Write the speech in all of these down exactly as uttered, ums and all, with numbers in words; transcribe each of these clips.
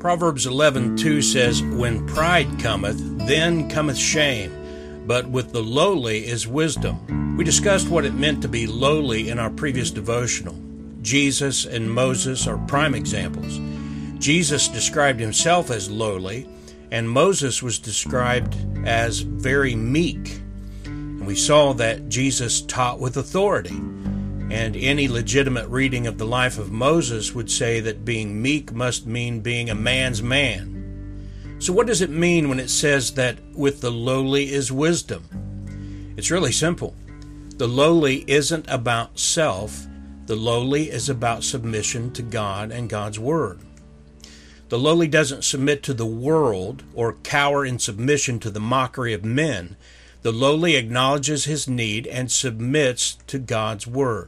Proverbs eleven two says, "When pride cometh, then cometh shame, but with the lowly is wisdom." We discussed what it meant to be lowly in our previous devotional. Jesus and Moses are prime examples. Jesus described himself as lowly, and Moses was described as very meek. And we saw that Jesus taught with authority. And any legitimate reading of the life of Moses would say that being meek must mean being a man's man. So what does it mean when it says that with the lowly is wisdom? It's really simple. The lowly isn't about self. The lowly is about submission to God and God's Word. The lowly doesn't submit to the world or cower in submission to the mockery of men. The lowly acknowledges his need and submits to God's Word.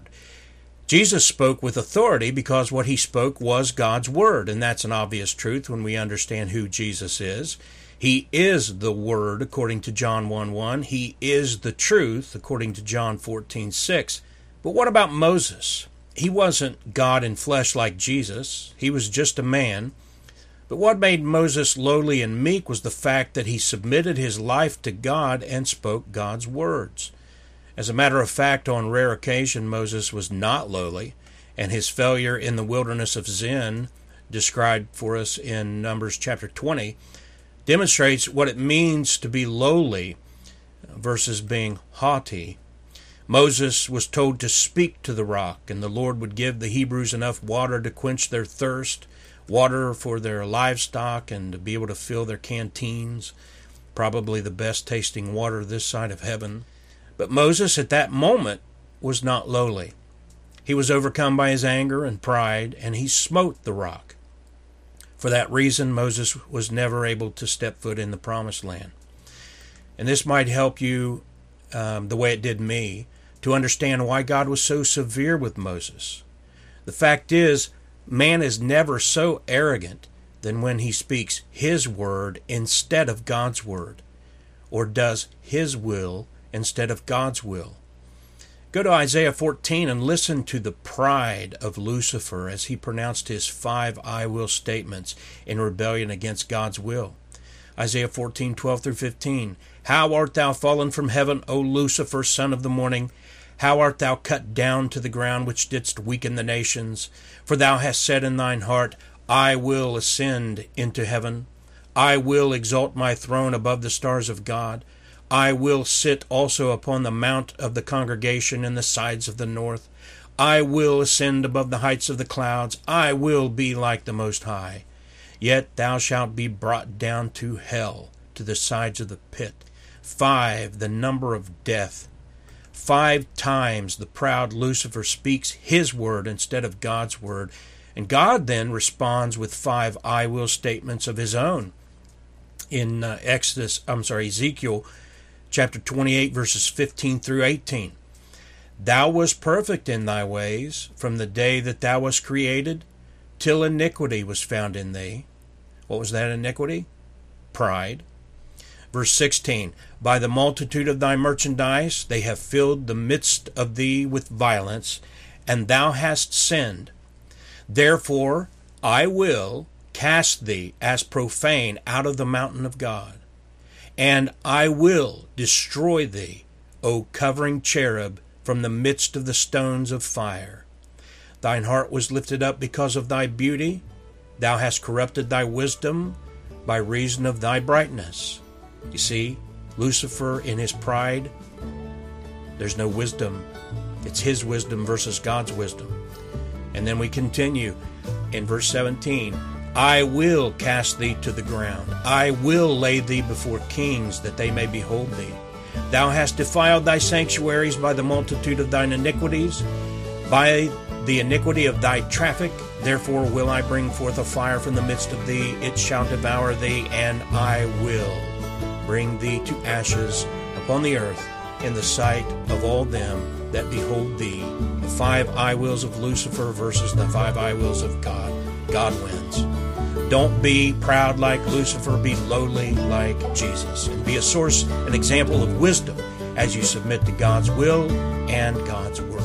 Jesus spoke with authority because what he spoke was God's Word, and that's an obvious truth when we understand who Jesus is. He is the Word, according to John one one. He is the truth, according to John fourteen six. But what about Moses? He wasn't God in flesh like Jesus. He was just a man. But what made Moses lowly and meek was the fact that he submitted his life to God and spoke God's words. As a matter of fact, on rare occasion, Moses was not lowly, and his failure in the wilderness of Zin, described for us in Numbers chapter twenty, demonstrates what it means to be lowly versus being haughty. Moses was told to speak to the rock, and the Lord would give the Hebrews enough water to quench their thirst, water for their livestock, and to be able to fill their canteens, probably the best tasting water this side of heaven. But Moses at that moment was not lowly. He was overcome by his anger and pride, and he smote the rock. For that reason, Moses was never able to step foot in the promised land. And this might help you, um, the way it did me, to understand why God was so severe with Moses. The fact is, man is never so arrogant than when he speaks his word instead of God's word, or does his will instead of God's will. Go to Isaiah fourteen and listen to the pride of Lucifer as he pronounced his five I will statements in rebellion against God's will. Isaiah fourteen twelve through fifteen. How art thou fallen from heaven, O Lucifer, son of the morning? How art thou cut down to the ground, which didst weaken the nations? For thou hast said in thine heart, I will ascend into heaven. I will exalt my throne above the stars of God. I will sit also upon the mount of the congregation in the sides of the north. I will ascend above the heights of the clouds. I will be like the Most High. Yet thou shalt be brought down to hell, to the sides of the pit. Five, the number of death. Five times the proud Lucifer speaks his word instead of God's word, and God then responds with five I will statements of his own. In uh, Exodus, I'm sorry, Ezekiel chapter twenty-eight, verses fifteen through eighteen. Thou wast perfect in thy ways from the day that thou wast created, till iniquity was found in thee. What was that iniquity? Pride. Verse sixteen, by the multitude of thy merchandise they have filled the midst of thee with violence, and thou hast sinned. Therefore I will cast thee as profane out of the mountain of God, and I will destroy thee, O covering cherub, from the midst of the stones of fire. Thine heart was lifted up because of thy beauty. Thou hast corrupted thy wisdom by reason of thy brightness. You see, Lucifer in his pride, there's no wisdom. It's his wisdom versus God's wisdom. And then we continue in verse seventeen. I will cast thee to the ground. I will lay thee before kings, that they may behold thee. Thou hast defiled thy sanctuaries by the multitude of thine iniquities, by the iniquity of thy traffic. Therefore will I bring forth a fire from the midst of thee. It shall devour thee, and I will bring thee to ashes upon the earth in the sight of all them that behold thee. The five I wills of Lucifer versus the five I wills of God. God wins. Don't be proud like Lucifer. Be lowly like Jesus. And be a source, an example of wisdom as you submit to God's will and God's word.